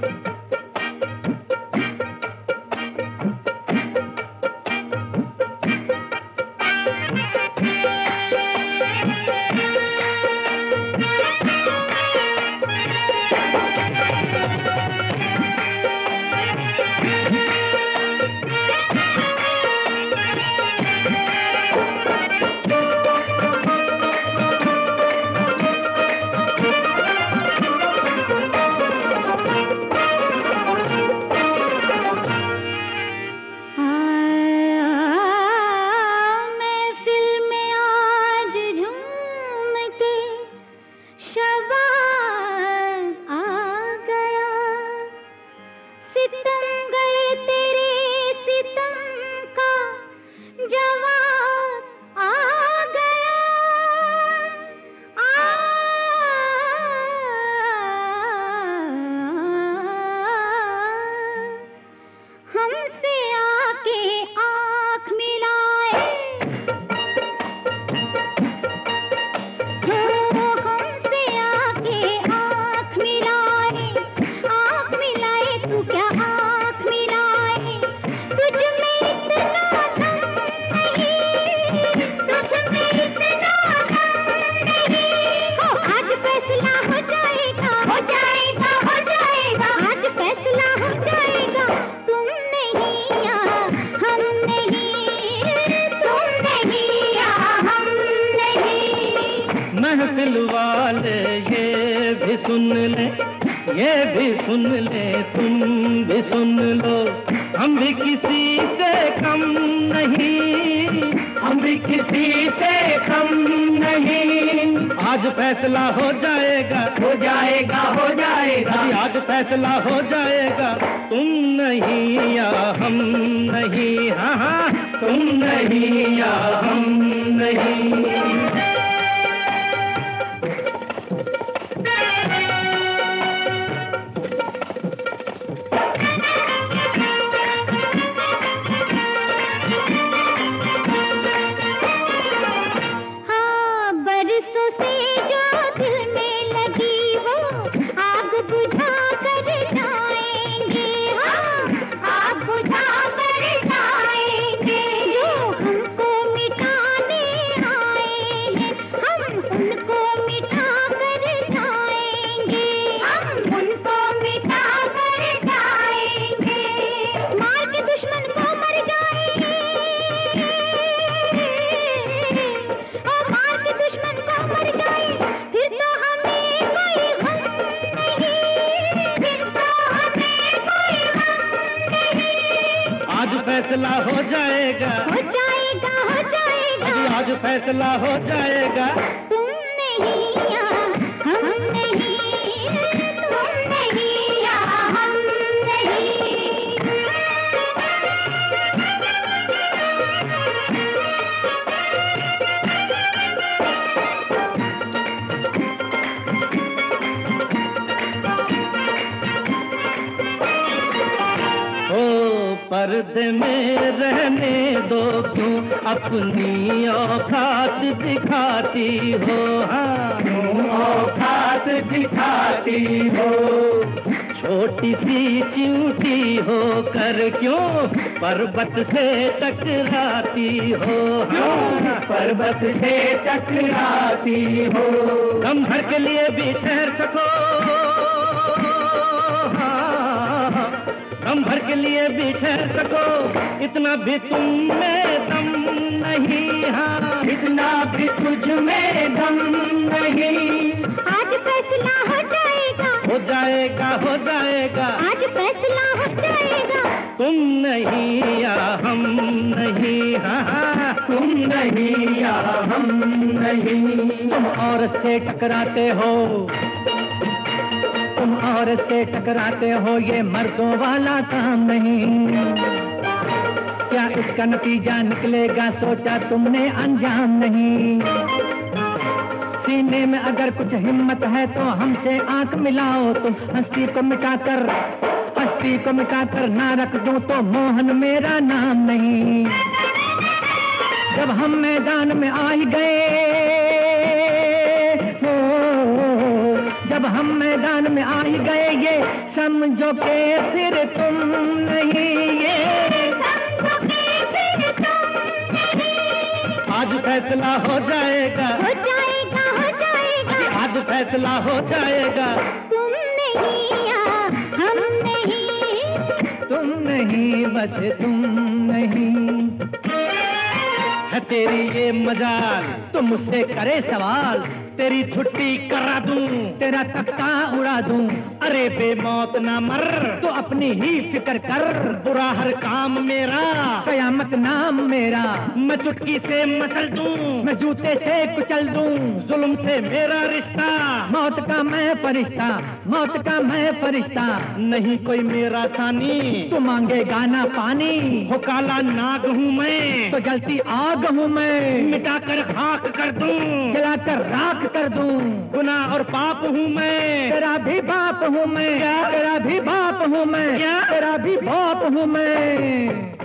महफिल वाले ये भी सुन ले, ये भी सुन ले, तुम भी सुन लो, हम भी किसी से कम नहीं, हम भी किसी से कम नहीं। आज फैसला हो जाएगा, हो जाएगा, हो जाएगा, आज फैसला हो जाएगा। तुम नहीं या हम नहीं, हाँ हाँ, तुम नहीं या हम नहीं। फैसला हो जाएगा, हो जाएगा, हो जाएगा, आज फैसला हो जाएगा। तुम नहीं या हम नहीं, तुम नहीं या हम पर्दे में रहने दो, क्यों अपनी औकात दिखाती हो, हाँ क्यों औकात दिखाती हो। छोटी सी चिमटी हो कर क्यों पर्वत से टकराती हो, हाँ पर्वत से टकराती हो। हम भर के लिए भी ठहर सको, हम भर के लिए भी ठहर सको, इतना भी तुम में दम नहीं, हाँ इतना भी तुझ में दम नहीं। आज फैसला हो जाएगा, हो जाएगा, हो जाएगा, आज फैसला हो जाएगा। तुम नहीं या हम नहीं, हाँ तुम नहीं या हम नहीं। तुम औरत से टकराते हो, तुम औरत से टकराते हो, ये मर्दों वाला काम नहीं। क्या इसका नतीजा निकलेगा सोचा तुमने, अंजाम नहीं। सीने में अगर कुछ हिम्मत है तो हमसे आंख मिलाओ, तुम हस्ती को मिटाकर, हस्ती को मिटाकर ना रख दूं तो मोहन मेरा नाम नहीं। जब हम मैदान में आ ही गए, जब हम मैदान में आ ही गए ये समझो के फिर तुम नहीं, ये समझो के फिर तुम नहीं। आज फैसला हो जाएगा, हो जाएगा, हो जाएगा, आज फैसला हो जाएगा। तुम नहीं या हम नहीं, तुम नहीं बस तुम नहीं। है तेरी ये मजाल तो मुझसे करे सवाल, तेरी छुट्टी करा दूं, तेरा तख्ता उड़ा दूं। अरे बेमौत ना मर, तो अपनी ही फिक्र कर। बुरा हर काम मेरा, कयामत नाम मेरा। मैं चुटकी से मसल दूं, मैं जूते से कुचल दूं। जुल्म से मेरा रिश्ता, मौत का मैं फरिश्ता, मौत का मैं फरिश्ता। नहीं कोई मेरा सानी, तू मांगेगा ना पानी। हो काला नाग हूँ मैं, तो जलती आग हूँ मैं। मिटाकर खाक कर दूं, जलाकर राख कर दूं। गुनाह और पाप हूँ मैं, तेरा भी बाप हूँ मैं। तेरा भी बाप हूँ मैं, तेरा भी बाप हूँ मैं।